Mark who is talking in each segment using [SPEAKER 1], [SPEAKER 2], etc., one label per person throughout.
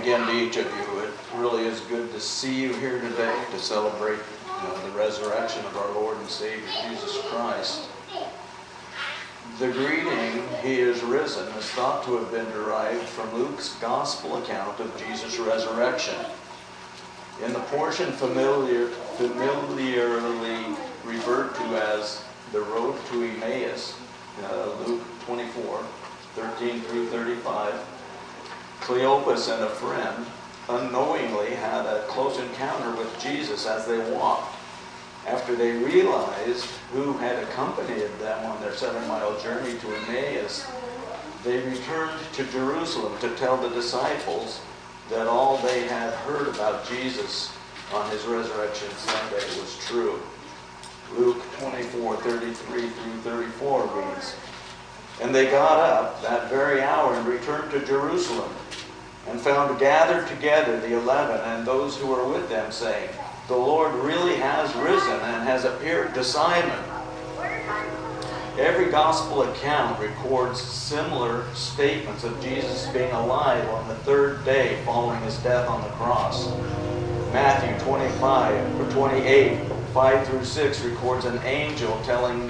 [SPEAKER 1] again to each of you. It really is good to see you here today to celebrate the resurrection of our Lord and Savior, Jesus Christ. The greeting, "He is risen," is thought to have been derived from Luke's gospel account of Jesus' resurrection. In the portion familiarly referred to as the road to Emmaus, Luke 24:13-35, Cleopas and a friend unknowingly had a close encounter with Jesus as they walked. After they realized who had accompanied them on their 7-mile journey to Emmaus, they returned to Jerusalem to tell the disciples that all they had heard about Jesus on his resurrection Sunday was true. Luke 24:33-34 reads, "And they got up that very hour and returned to Jerusalem, and found gathered together the 11 and those who were with them, saying, 'The Lord really has risen and has appeared to Simon.'" Every gospel account records similar statements of Jesus being alive on the third day following his death on the cross. Matthew 28:5-6 records an angel telling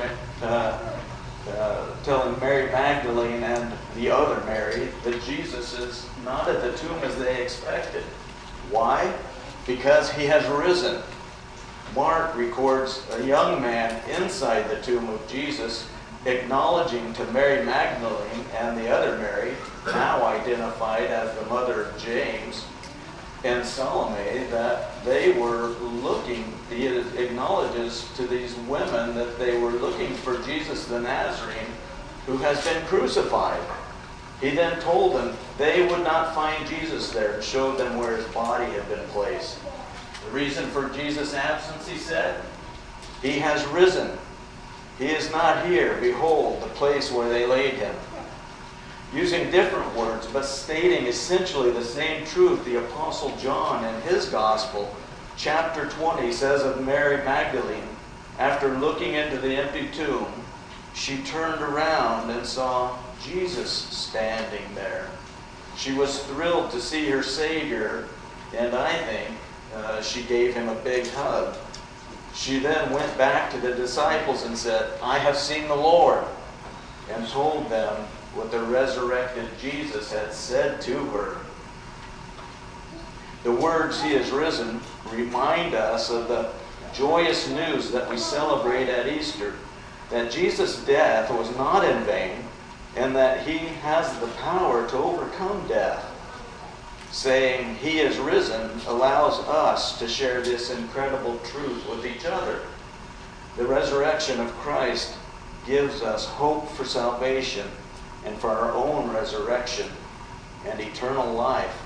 [SPEAKER 1] Mary Magdalene and the other Mary that Jesus is not at the tomb as they expected. Why? Because he has risen. Mark records a young man inside the tomb of Jesus acknowledging to Mary Magdalene and the other Mary, now identified as the mother of James, and Salome, that they were looking. He acknowledges to these women that they were looking for Jesus the Nazarene, who has been crucified. He then told them they would not find Jesus there and showed them where his body had been placed. The reason for Jesus' absence, he said, "He has risen. He is not here. Behold, the place where they laid him." Using different words, but stating essentially the same truth, the Apostle John in his Gospel, chapter 20, says of Mary Magdalene, after looking into the empty tomb, she turned around and saw Jesus standing there. She was thrilled to see her Savior, and I think she gave him a big hug. She then went back to the disciples and said, "I have seen the Lord," and told them what the resurrected Jesus had said to her. The words, "He is risen," remind us of the joyous news that we celebrate at Easter, that Jesus' death was not in vain, and that he has the power to overcome death. Saying "He is risen" allows us to share this incredible truth with each other. The resurrection of Christ gives us hope for salvation and for our own resurrection and eternal life.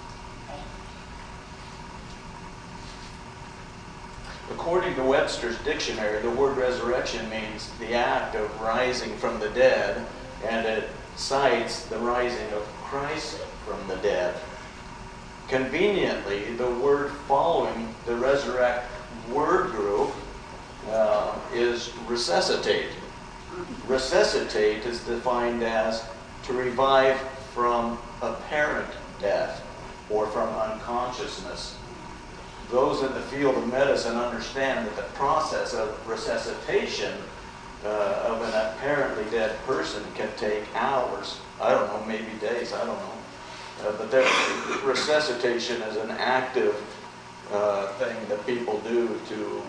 [SPEAKER 1] According to Webster's dictionary, the word resurrection means the act of rising from the dead, and it cites the rising of Christ from the dead. Conveniently, the word following the resurrect word group is resuscitate. Resuscitate is defined as to revive from apparent death or from unconsciousness. Those in the field of medicine understand that the process of resuscitation of an apparently dead person can take hours. I don't know, maybe days, I don't know. But that resuscitation is an active thing that people do to,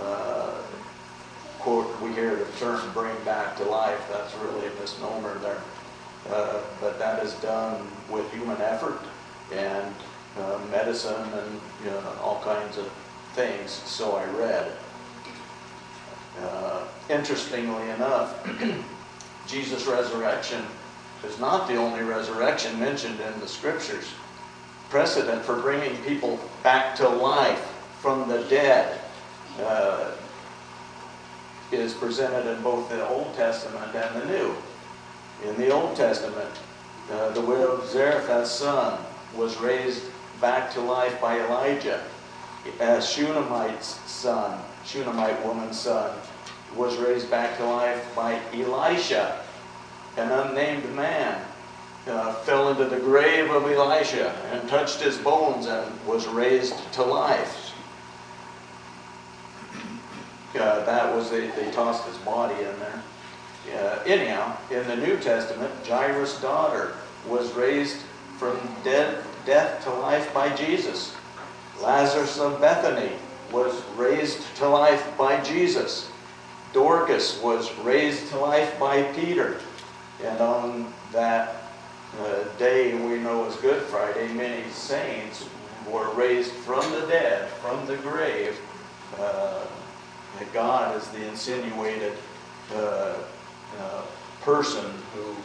[SPEAKER 1] quote, we hear the term "bring back to life." That's really a misnomer there. But that is done with human effort and medicine and all kinds of things, so I read. Interestingly enough, Jesus' resurrection is not the only resurrection mentioned in the Scriptures. Precedent for bringing people back to life from the dead is presented in both the Old Testament and the New. In the Old Testament, the widow of Zarephath's son was raised back to life by Elijah. Shunammite's son, Shunammite woman's son, was raised back to life by Elisha. An unnamed man fell into the grave of Elisha and touched his bones and was raised to life. That was, they tossed his body in there. Anyhow, in the New Testament, Jairus' daughter was raised from death to life by Jesus. Lazarus of Bethany was raised to life by Jesus. Dorcas was raised to life by Peter. And on that day we know as Good Friday, many saints were raised from the dead, from the grave. That God is the insinuated person who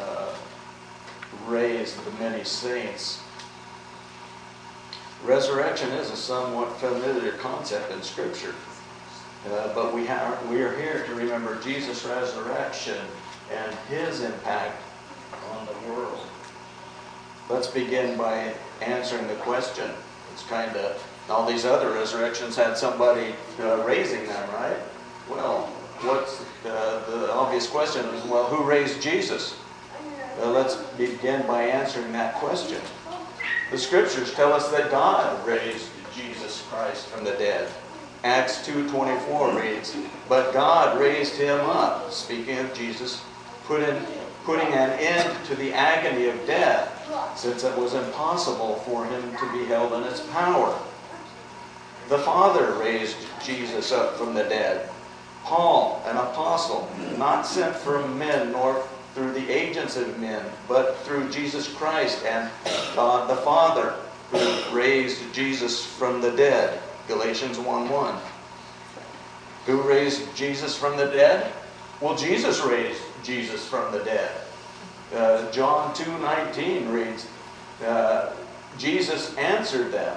[SPEAKER 1] raised the many saints. Resurrection is a somewhat familiar concept in Scripture, but we are here to remember Jesus' resurrection and His impact on the world. Let's begin by answering the question. It's kind of, all these other resurrections had somebody raising them, right? Well, what's the obvious question is, well, who raised Jesus? Let's begin by answering that question. The Scriptures tell us that God raised Jesus Christ from the dead. Acts 2:24 reads, "But God raised him up," speaking of Jesus, putting an end to the agony of death, since it was impossible for him to be held in its power. The Father raised Jesus up from the dead. Paul, an apostle, not sent from men nor through the agents of men, but through Jesus Christ and God the Father, who raised Jesus from the dead. Galatians 1:1. Who raised Jesus from the dead? Well, Jesus raised Jesus from the dead. John 2:19 reads, Jesus answered them,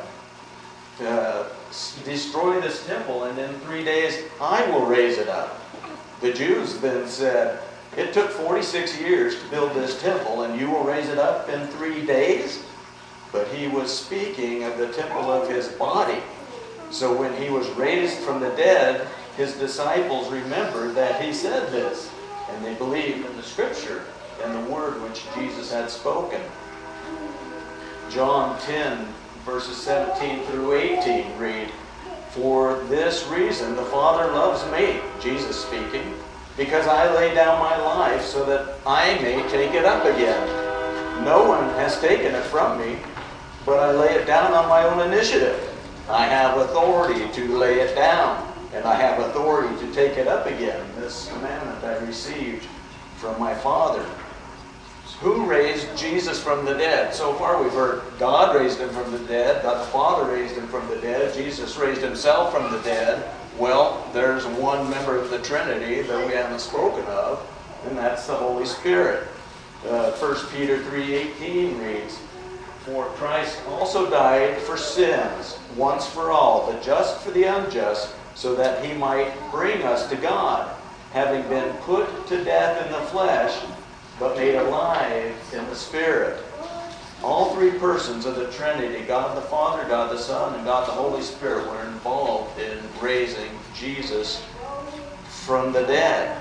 [SPEAKER 1] "Destroy this temple, and in 3 days I will raise it up." The Jews then said, "It took 46 years to build this temple, and you will raise it up in 3 days?" But he was speaking of the temple of his body. So when he was raised from the dead, his disciples remembered that he said this, and they believed in the Scripture and the word which Jesus had spoken. John 10, verses 17 through 18 read, "For this reason the Father loves me," Jesus speaking, "because I lay down my life so that I may take it up again. No one has taken it from me, but I lay it down on my own initiative. I have authority to lay it down, and I have authority to take it up again. This commandment I received from my Father." Who raised Jesus from the dead? So far we've heard God raised him from the dead, God the Father raised him from the dead, Jesus raised himself from the dead. Well, there's one member of the Trinity that we haven't spoken of, and that's the Holy Spirit. 1 Peter 3:18 reads, "For Christ also died for sins, once for all, the just for the unjust, so that he might bring us to God, having been put to death in the flesh, but made alive in the Spirit." All three persons of the Trinity, God the Father, God the Son, and God the Holy Spirit, were involved in raising Jesus from the dead.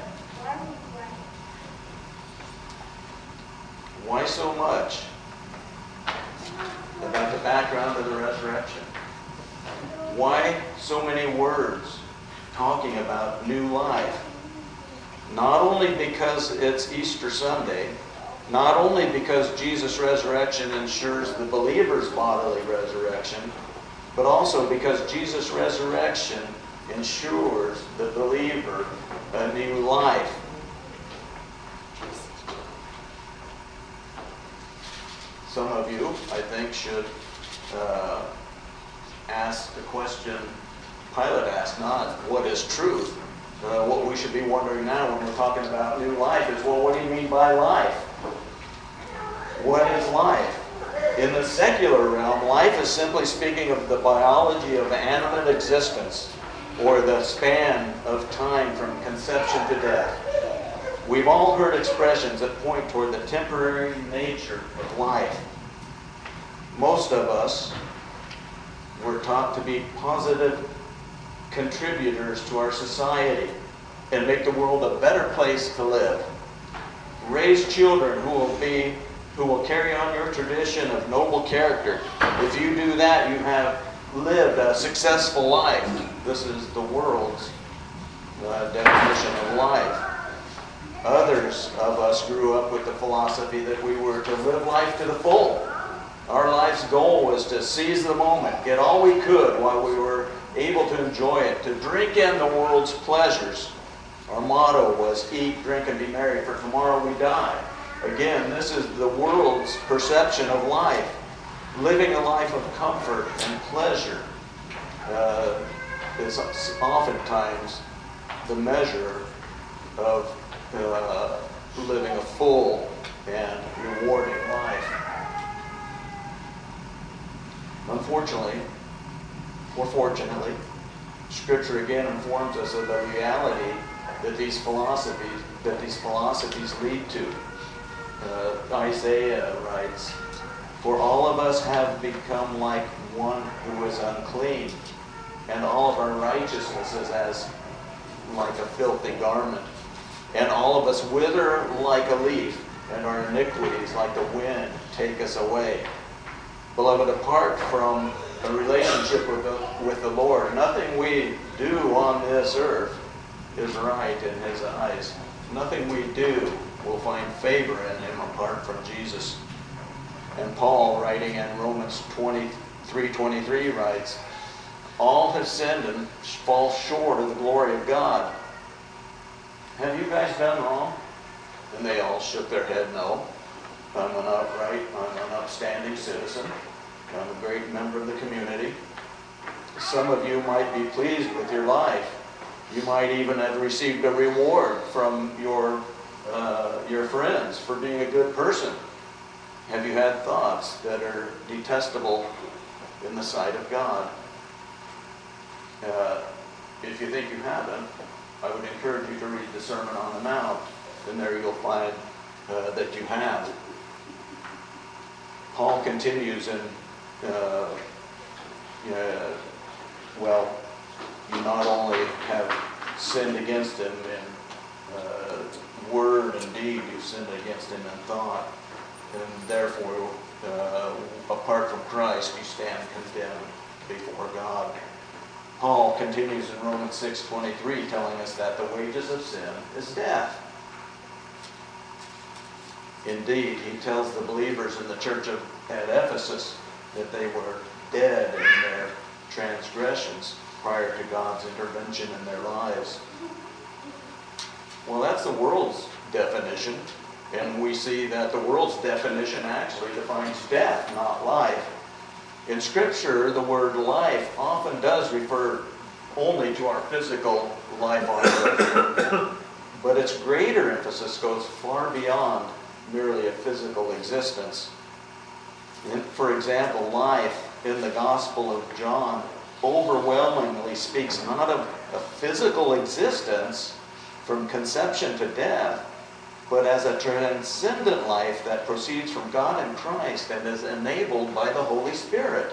[SPEAKER 1] Why so much about the background of the resurrection? Why so many words talking about new life? Not only because it's Easter Sunday, not only because Jesus' resurrection ensures the believer's bodily resurrection, but also because Jesus' resurrection ensures the believer a new life. Some of you, I think, should ask the question Pilate asked, not what is truth. What we should be wondering now when we're talking about new life is, well, what do you mean by life? What is life? In the secular realm, life is simply speaking of the biology of animate existence, or the span of time from conception to death. We've all heard expressions that point toward the temporary nature of life. Most of us were taught to be positive contributors to our society and make the world a better place to live. Raise children who who will carry on your tradition of noble character. If you do that, you have lived a successful life. This is the world's definition of life. Others of us grew up with the philosophy that we were to live life to the full. Our life's goal was to seize the moment, get all we could while we were able to enjoy it, to drink in the world's pleasures. Our motto was eat, drink, and be merry, for tomorrow we die. Again, this is the world's perception of life. Living a life of comfort and pleasure is oftentimes the measure of living a full and rewarding life. Unfortunately, or fortunately, Scripture again informs us of the reality that these philosophies lead to. Isaiah writes, "For all of us have become like one who is unclean, and all of our righteousness is as like a filthy garment. And all of us wither like a leaf, and our iniquities like the wind take us away." Beloved, apart from a relationship with the Lord, nothing we do on this earth is right in His eyes. Nothing we do will find favor in Him apart from Jesus. And Paul, writing in Romans 23:23, writes, "All have sinned and fall short of the glory of God." Have you guys done wrong? And they all shook their head, "No. I'm an upright, I'm an upstanding citizen. I'm a great member of the community." Some of you might be pleased with your life. You might even have received a reward from your friends for being a good person. Have you had thoughts that are detestable in the sight of God? If you think you haven't, I would encourage you to read the Sermon on the Mount, and there you'll find that you have. Paul continues in, you not only have sinned against Him in word and deed, you've sinned against Him in thought, and therefore, apart from Christ, you stand condemned before God. Paul continues in Romans 6:23, telling us that the wages of sin is death. Indeed, he tells the believers in the church at Ephesus that they were dead in their transgressions prior to God's intervention in their lives. Well, that's the world's definition, and we see that the world's definition actually defines death, not life. In Scripture, the word life often does refer only to our physical life on earth, but its greater emphasis goes far beyond merely a physical existence. For example, life in the Gospel of John overwhelmingly speaks not of a physical existence from conception to death, but as a transcendent life that proceeds from God in Christ and is enabled by the Holy Spirit.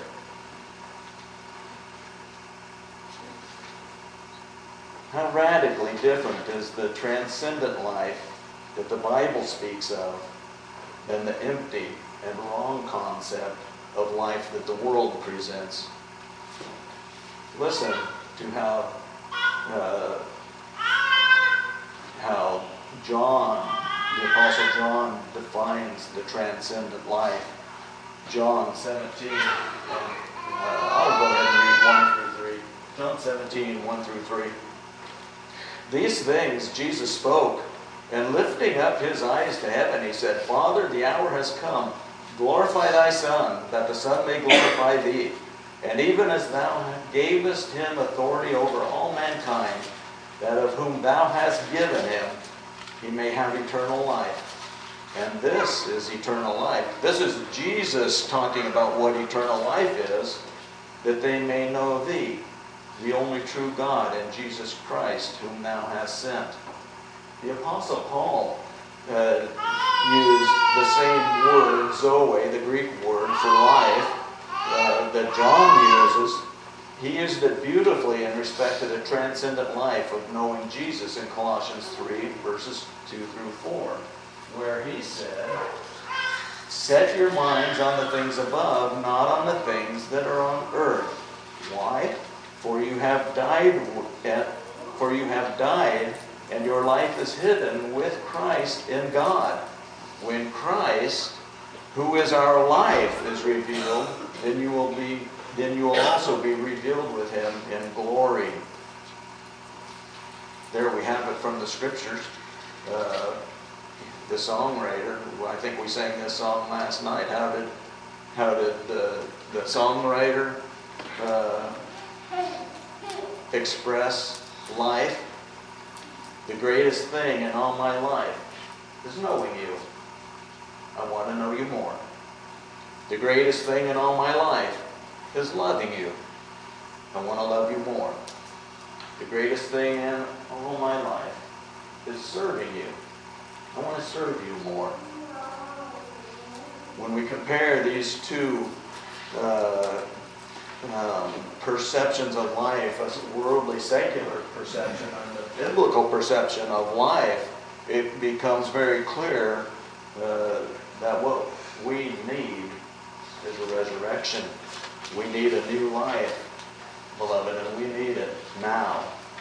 [SPEAKER 1] How radically different is the transcendent life that the Bible speaks of than the empty and wrong concept of life that the world presents. Listen to how the Apostle John defines the transcendent life. John 17, I'll go ahead and read 1 through 3. John 17, 1 through 3. "These things Jesus spoke, and lifting up His eyes to heaven, He said, Father, the hour has come. Glorify Thy Son, that the Son may glorify Thee. And even as Thou gavest Him authority over all mankind, that of whom Thou hast given Him, He may have eternal life. And this is eternal life." This is Jesus talking about what eternal life is, "that they may know Thee, the only true God, and Jesus Christ, whom Thou hast sent." The Apostle Paul used the same word, zoe, the Greek word for life, that John uses. He used it beautifully in respect to the transcendent life of knowing Jesus in Colossians 3, verses 2 through 4, where he said, Set your minds on the things above, not on the things that are on earth. Why? For you have died, and your life is hidden with Christ in God. When Christ, who is our life, is revealed, then you will also be revealed with him in glory. There we have it from the scriptures. The songwriter, I think we sang this song last night. How did the songwriter express life? The greatest thing in all my life is knowing you. I want to know you more. The greatest thing in all my life is loving you. I want to love you more. The greatest thing in all my life is serving you. I want to serve you more. When we compare these two perceptions of life, a worldly secular perception and the biblical perception of life, it becomes very clear that what we need is a resurrection. We need a new life, beloved, and we need it now.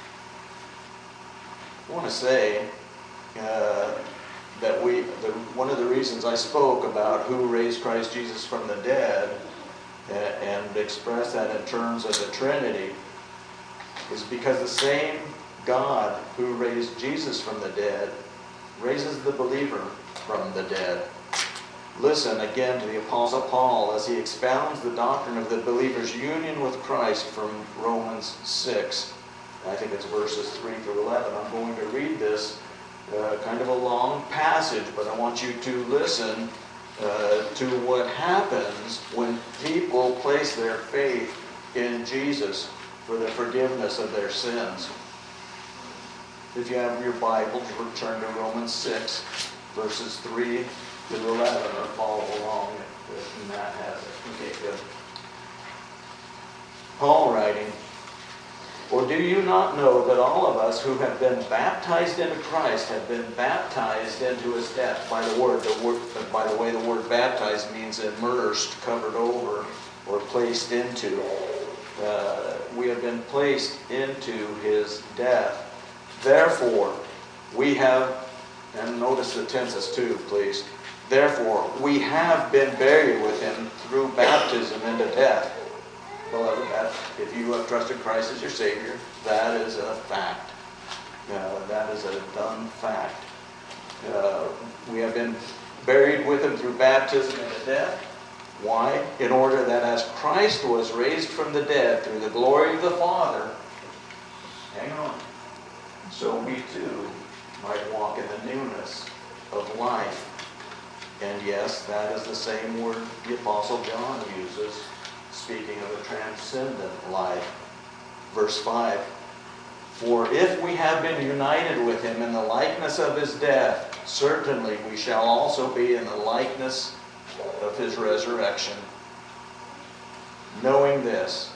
[SPEAKER 1] I want to say that one of the reasons I spoke about who raised Christ Jesus from the dead and express that in terms of the Trinity is because the same God who raised Jesus from the dead raises the believer from the dead. Listen again to the Apostle Paul as he expounds the doctrine of the believer's union with Christ from Romans 6. I think it's verses 3 through 11. I'm going to read this kind of a long passage, but I want you to listen to what happens when people place their faith in Jesus for the forgiveness of their sins. If you have your Bibles, turn to Romans 6, verses 3 through 11, or follow along if Matt has it. Okay, good. Paul writing, "Or do you not know that all of us who have been baptized into Christ have been baptized into his death?" By the way, the word baptized means immersed, covered over, or placed into. We have been placed into his death. Therefore, we have, and notice the tenses too, please. Therefore, we have been buried with him through baptism into death. Beloved, if you have trusted Christ as your Savior, that is a fact. That is a done fact. We have been buried with him through baptism into death. Why? In order that as Christ was raised from the dead through the glory of the Father, hang on, so we too might walk in the newness of life. And yes, that is the same word the Apostle John uses, speaking of a transcendent life. Verse 5, "For if we have been united with him in the likeness of his death, certainly we shall also be in the likeness of his resurrection. Knowing this,"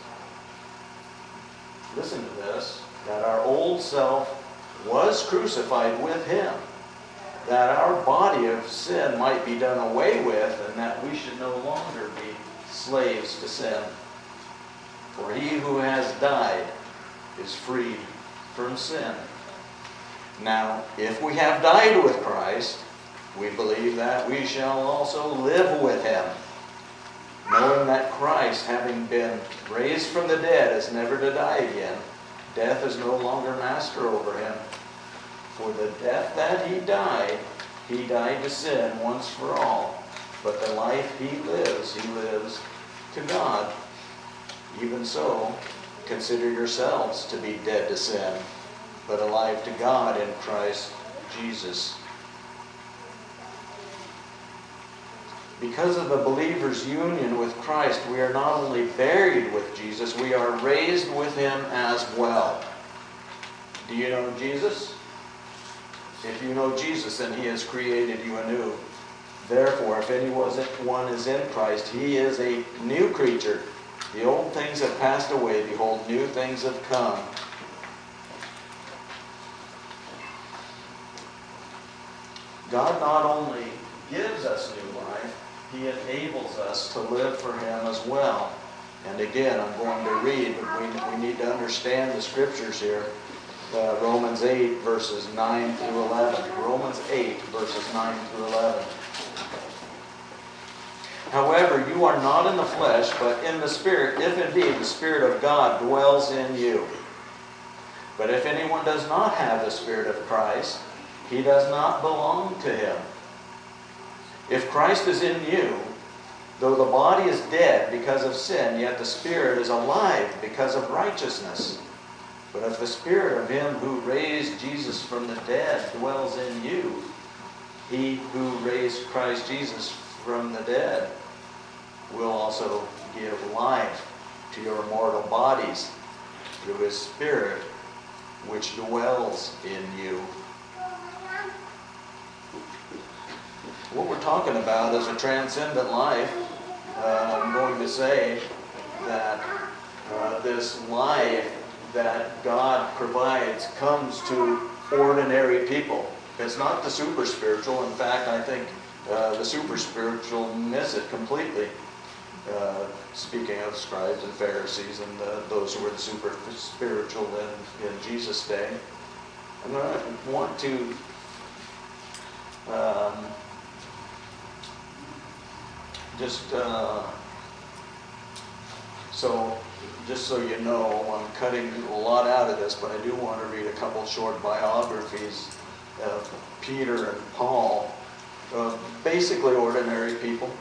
[SPEAKER 1] listen to this, "that our old self was crucified with him, that our body of sin might be done away with, and that we should no longer be slaves to sin. For he who has died is freed from sin. Now, if we have died with Christ, we believe that we shall also live with him, knowing that Christ, having been raised from the dead, is never to die again. Death is no longer master over him. For the death that he died to sin once for all. But the life he lives to God. Even so, consider yourselves to be dead to sin, but alive to God in Christ Jesus." Because of the believer's union with Christ, we are not only buried with Jesus, we are raised with him as well. Do you know Jesus? If you know Jesus, then he has created you anew. Therefore, if anyone is in Christ, he is a new creature. The old things have passed away. Behold, new things have come. God not only gives us new life, He enables us to live for Him as well. And again, I'm going to read, but we need to understand the scriptures here. Romans 8, verses 9 through 11. Romans 8, verses 9 through 11. However, you are not in the flesh, but in the Spirit, if indeed the Spirit of God dwells in you. But if anyone does not have the Spirit of Christ, he does not belong to Him. If Christ is in you, though the body is dead because of sin, yet the Spirit is alive because of righteousness. But if the Spirit of Him who raised Jesus from the dead dwells in you, He who raised Christ Jesus from the dead will also give life to your mortal bodies through His Spirit which dwells in you. What we're talking about is a transcendent life. I'm going to say that this life that God provides comes to ordinary people. It's not the super spiritual. In fact, I think the super spiritual miss it completely. Speaking of scribes and Pharisees and those who were the super spiritual in Jesus' day, I'm going to want to just so you know, I'm cutting a lot out of this, but I do want to read a couple short biographies of Peter and Paul, basically ordinary people.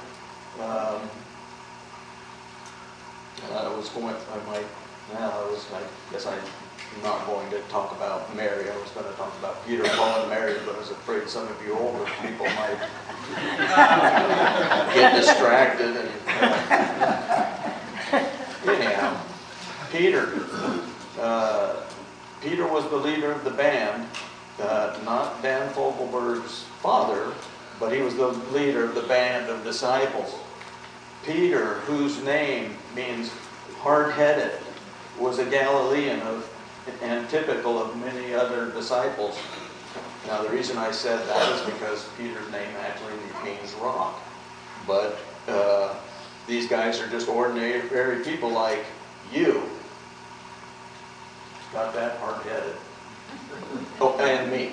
[SPEAKER 1] I guess I'm not going to talk about Mary. I was going to talk about Peter, Paul, and Mary, but I was afraid some of you older people might get distracted. Anyhow, Peter was the leader of the band, not Dan Fogelberg's father, but he was the leader of the band of disciples. Peter, whose name means hard-headed, was a Galilean and typical of many other disciples. Now, the reason I said that is because Peter's name actually means rock. But these guys are just ordinary people like you. Got that? Hard-headed. Oh, and me.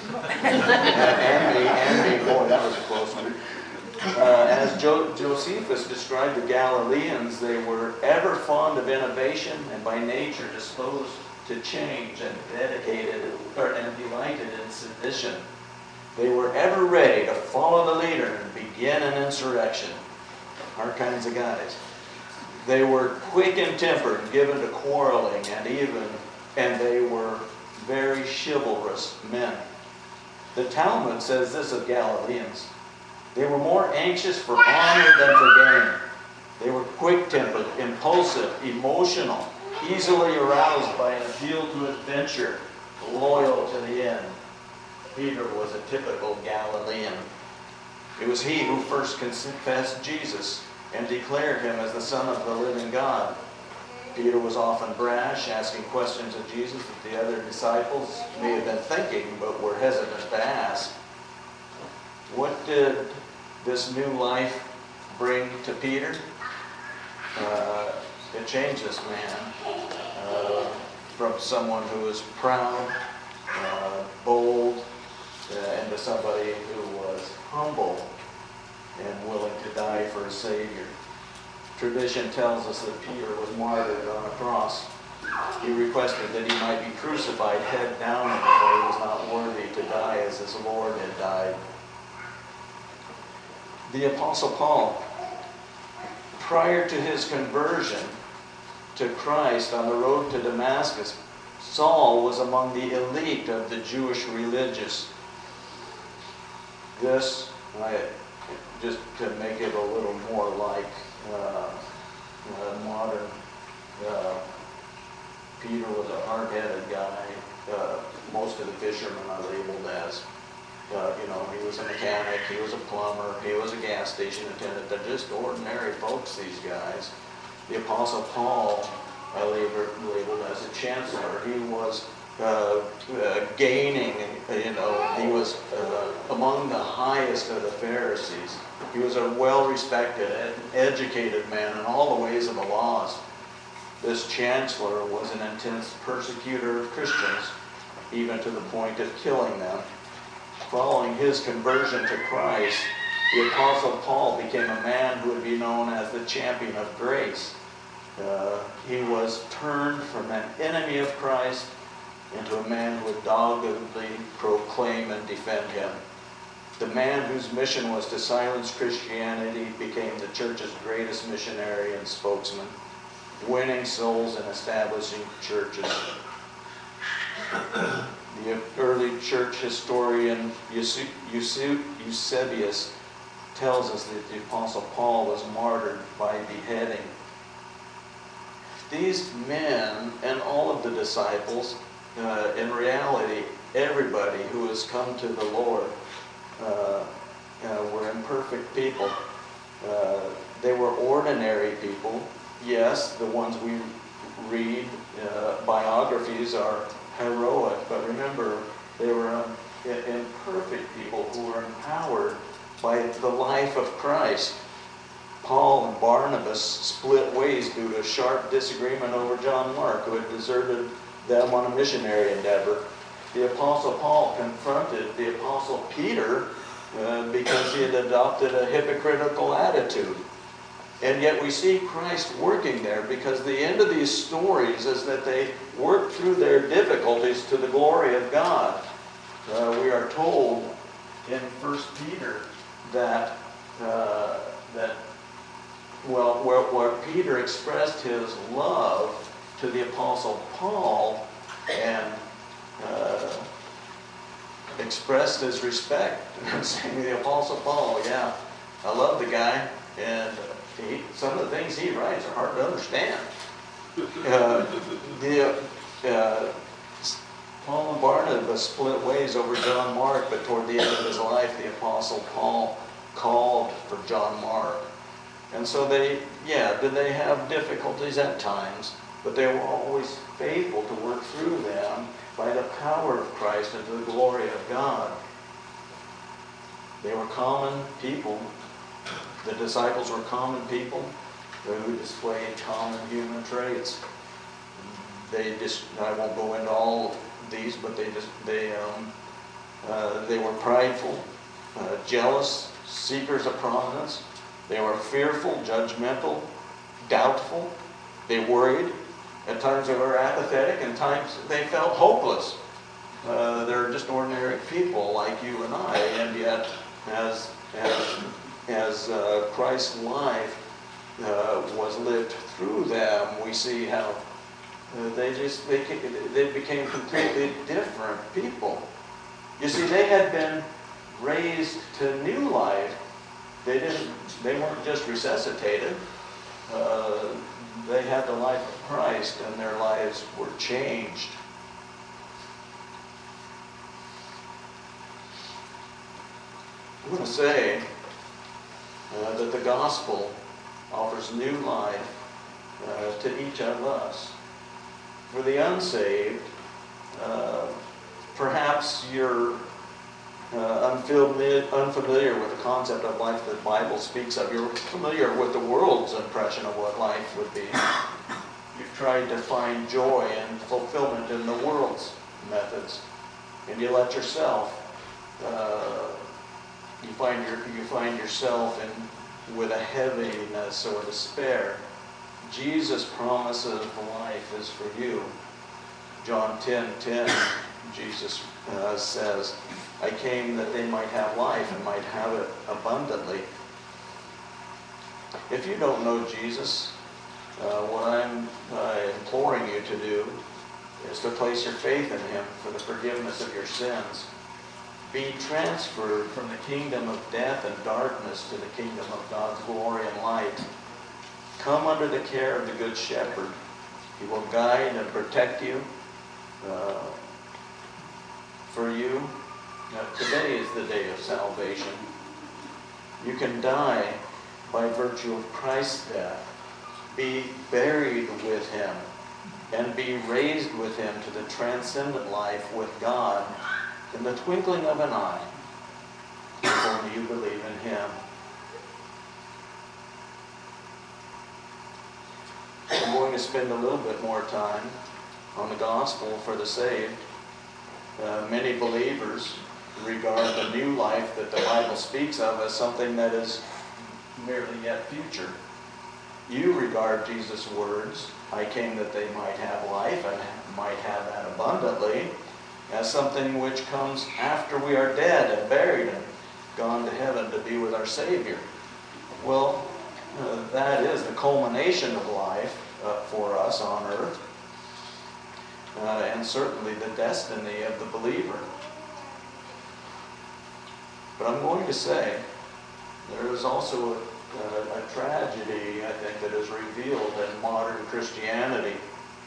[SPEAKER 1] and me. Boy, that was a close one. As Josephus described the Galileans, they were ever fond of innovation and by nature disposed to change and and delighted in sedition. They were ever ready to follow the leader and begin an insurrection. Our kinds of guys. They were quick in temper and given to quarreling, and they were very chivalrous men. The Talmud says this of Galileans: they were more anxious for honor than for gain. They were quick-tempered, impulsive, emotional, easily aroused by an appeal to adventure, loyal to the end. Peter was a typical Galilean. It was he who first confessed Jesus and declared Him as the Son of the living God. Peter was often brash, asking questions of Jesus that the other disciples may have been thinking but were hesitant to ask. What did this new life bring to Peter? It changed this man from someone who was proud, bold, into somebody who was humble and willing to die for a Savior. Tradition tells us that Peter was martyred on a cross. He requested that he might be crucified head down, for he was not worthy to die as his Lord had died. The Apostle Paul, prior to his conversion to Christ on the road to Damascus, Saul was among the elite of the Jewish religious. This, just to make it a little more like modern, Peter was a hard-headed guy. Most of the fishermen are labeled as, he was a mechanic, he was a plumber, he was a gas station attendant. They're just ordinary folks, these guys. The Apostle Paul, labeled as a chancellor. He was gaining, he was among the highest of the Pharisees. He was a well-respected and educated man in all the ways of the laws. This chancellor was an intense persecutor of Christians, even to the point of killing them. Following his conversion to Christ, the Apostle Paul became a man who would be known as the champion of grace. He was turned from an enemy of Christ into a man who would doggedly proclaim and defend him. The man whose mission was to silence Christianity became the church's greatest missionary and spokesman, winning souls and establishing churches. The early church historian Eusebius tells us that the Apostle Paul was martyred by beheading. These men and all of the disciples, in reality, everybody who has come to the Lord, were imperfect people. They were ordinary people. Yes, the ones we read, biographies are heroic, but remember, they were imperfect people who were empowered by the life of Christ. Paul and Barnabas split ways due to sharp disagreement over John Mark, who had deserted them on a missionary endeavor. The Apostle Paul confronted the Apostle Peter because he had adopted a hypocritical attitude. And yet we see Christ working there, because the end of these stories is that they work through their difficulties to the glory of God. We are told in 1 Peter where Peter expressed his love to the Apostle Paul and expressed his respect, saying, the Apostle Paul, yeah, I love the guy, and some of the things he writes are hard to understand. Paul and Barnabas split ways over John Mark, but toward the end of his life, the Apostle Paul called for John Mark. And so did they have difficulties at times, but they were always faithful to work through them by the power of Christ and to the glory of God. They were common people. The disciples were common people who displayed common human traits. I won't go into all of these, but they were prideful, jealous, seekers of prominence. They were fearful, judgmental, doubtful. They worried. At times they were apathetic, and times they felt hopeless. They're just ordinary people like you and I, and yet as Christ's life was lived through them, we see how they became completely different people. You see, they had been raised to new life. They weren't just resuscitated. They had the life of Christ, and their lives were changed. I want to say that the gospel offers new life to each of us. For the unsaved, perhaps you're unfamiliar with the concept of life that the Bible speaks of. You're familiar with the world's impression of what life would be. You've tried to find joy and fulfillment in the world's methods, and you let yourself. You find yourself with a heaviness or despair. Jesus' promise of life is for you. John 10:10, Jesus says, I came that they might have life and might have it abundantly. If you don't know Jesus, what I'm imploring you to do is to place your faith in Him for the forgiveness of your sins. Be transferred from the kingdom of death and darkness to the kingdom of God's glory and light. Come under the care of the Good Shepherd. He will guide and protect you. For you, today is the day of salvation. You can die by virtue of Christ's death, be buried with Him, and be raised with him to the transcendent life with God in the twinkling of an eye, if only you believe in him. I'm going to spend a little bit more time on the gospel for the saved. Many believers regard the new life that the Bible speaks of as something that is merely yet future. You regard Jesus' words, "I came that they might have life and might have that abundantly," as something which comes after we are dead and buried and gone to heaven to be with our Savior. Well, that is the culmination of life for us on earth, and certainly the destiny of the believer. But I'm going to say there is also a tragedy, I think, that is revealed in modern Christianity.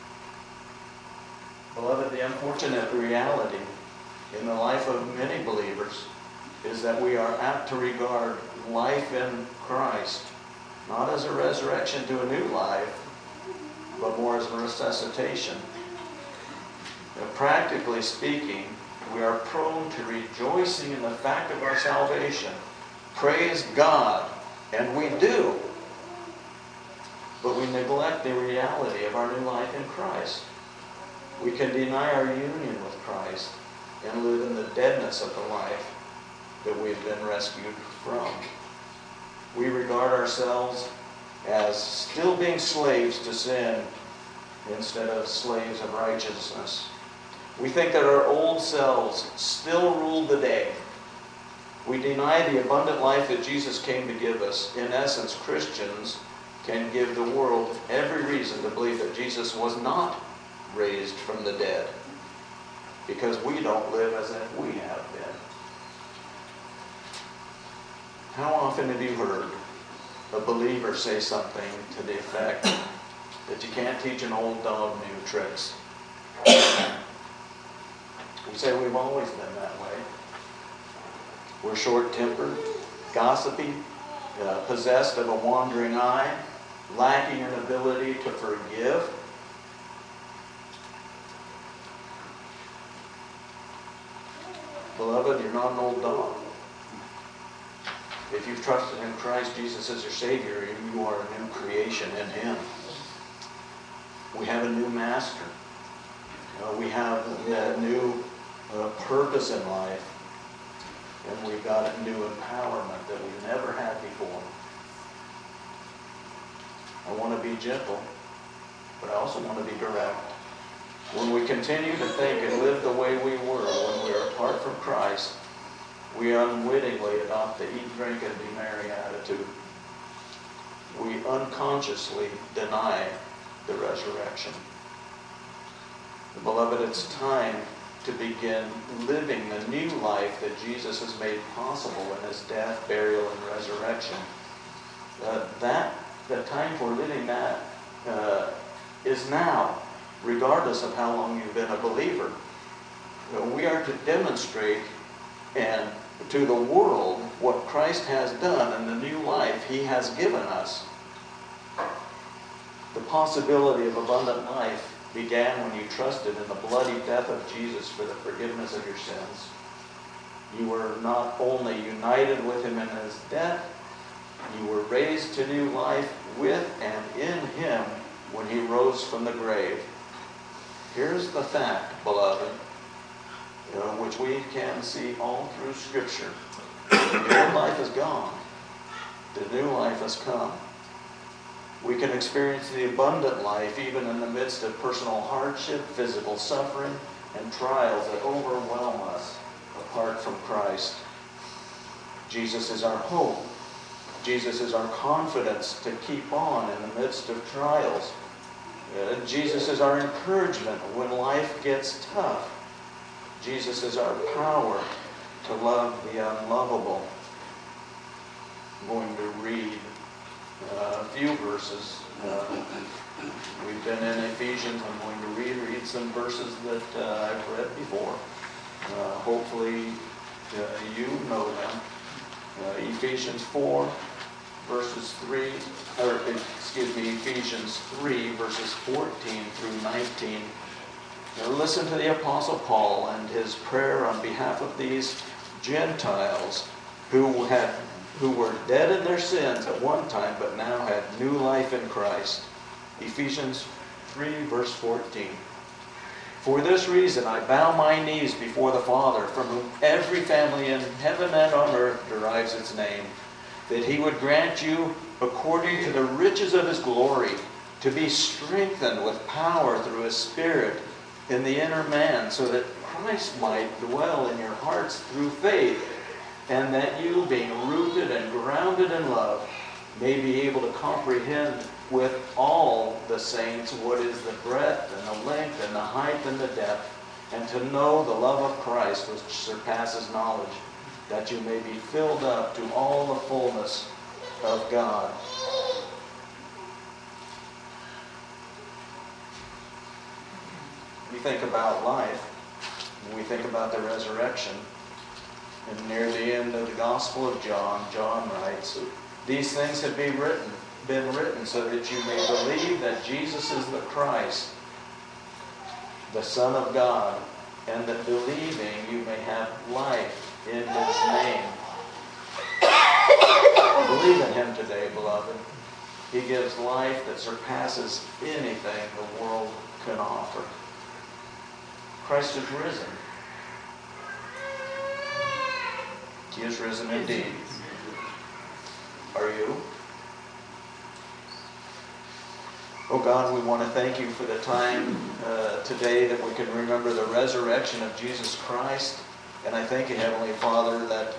[SPEAKER 1] Beloved, the unfortunate reality in the life of many believers is that we are apt to regard life in Christ not as a resurrection to a new life, but more as a resuscitation. Practically speaking, we are prone to rejoicing in the fact of our salvation. Praise God, and we do. But we neglect the reality of our new life in Christ. We can deny our union with Christ and live in the deadness of the life that we've been rescued from. We regard ourselves as still being slaves to sin instead of slaves of righteousness. We think that our old selves still rule the day. We deny the abundant life that Jesus came to give us. In essence, Christians can give the world every reason to believe that Jesus was not raised from the dead, because we don't live as if we have been. How often have you heard a believer say something to the effect that you can't teach an old dog new tricks? We say we've always been that way. We're short-tempered, gossipy, possessed of a wandering eye, lacking an ability to forgive. Beloved, you're not an old dog. If you've trusted in Christ Jesus as your Savior, you are a new creation in him. We have a new master. We have a new purpose in life. And we've got a new empowerment that we've never had before. I want to be gentle, but I also want to be direct. When we continue to think and live the way we were when we were apart from Christ, we unwittingly adopt the eat, drink, and be merry attitude. We unconsciously deny the resurrection. Beloved, it's time to begin living the new life that Jesus has made possible in his death, burial, and resurrection. The time for living that is now, regardless of how long you've been a believer. We are to demonstrate and to the world what Christ has done and the new life he has given us. The possibility of abundant life began when you trusted in the bloody death of Jesus for the forgiveness of your sins. You were not only united with him in his death, you were raised to new life with and in him when he rose from the grave. Here's the fact, beloved, which we can see all through Scripture. The old life is gone. The new life has come. We can experience the abundant life even in the midst of personal hardship, physical suffering, and trials that overwhelm us apart from Christ. Jesus is our hope. Jesus is our confidence to keep on in the midst of trials. Jesus is our encouragement when life gets tough. Jesus is our power to love the unlovable. I'm going to read a few verses. We've been in Ephesians. I'm going to read some verses that I've read before. Hopefully you know them. Ephesians 4, Ephesians 3, verses 14 through 19. Now listen to the Apostle Paul and his prayer on behalf of these Gentiles who were dead in their sins at one time, but now had new life in Christ. Ephesians 3, verse 14. For this reason I bow my knees before the Father, from whom every family in heaven and on earth derives its name, that he would grant you, according to the riches of his glory, to be strengthened with power through his Spirit in the inner man, so that Christ might dwell in your hearts through faith, and that you, being rooted and grounded in love, may be able to comprehend with all the saints what is the breadth and the length and the height and the depth, and to know the love of Christ which surpasses knowledge, that you may be filled up to all the fullness of God. We think about life, we think about the resurrection, and near the end of the Gospel of John, John writes, "These things have been written so that you may believe that Jesus is the Christ, the Son of God, and that believing you may have life in his name." Believe in him today, beloved. He gives life that surpasses anything the world can offer. Christ is risen. He is risen indeed. Are you? Oh God, we want to thank you for the time today that we can remember the resurrection of Jesus Christ. And I thank you, Heavenly Father, that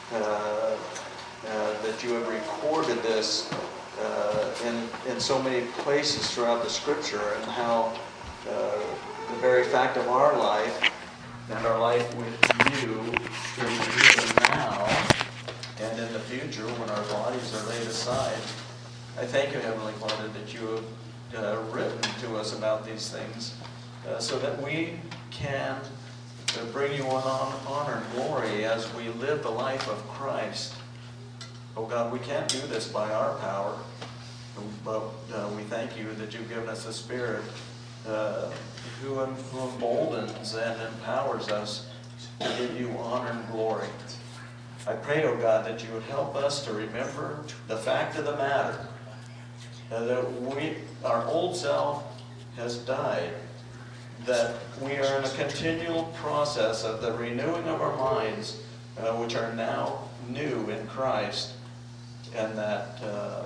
[SPEAKER 1] you have recorded this in so many places throughout the Scripture, and how the very fact of our life and our life with you in the here and now and in the future when our bodies are laid aside. I thank you, Heavenly Father, that you have written to us about these things so that we can bring you on honor and glory as we live the life of Christ. Oh God, we can't do this by our power, but we thank you that you've given us a Spirit who emboldens and empowers us to give you honor and glory. I pray, oh God, that you would help us to remember the fact of the matter, that our old self has died, that we are in a continual process of the renewing of our minds, which are now new in Christ, and that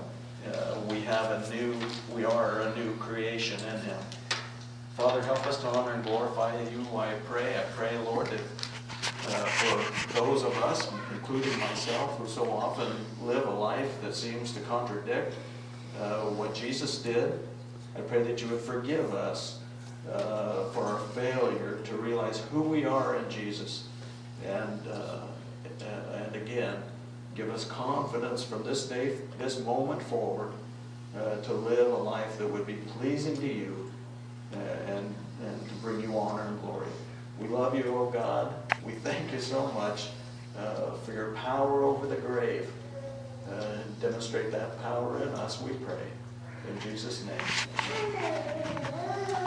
[SPEAKER 1] we are a new creation in him. Father, help us to honor and glorify you, I pray. I pray, Lord, that for those of us, including myself, who so often live a life that seems to contradict what Jesus did, I pray that you would forgive us for our failure to realize who we are in Jesus, and again, give us confidence from this day, this moment forward, to live a life that would be pleasing to you, and to bring you honor and glory. We love you, oh God. We thank you so much for your power over the grave. Demonstrate that power in us, we pray. In Jesus' name.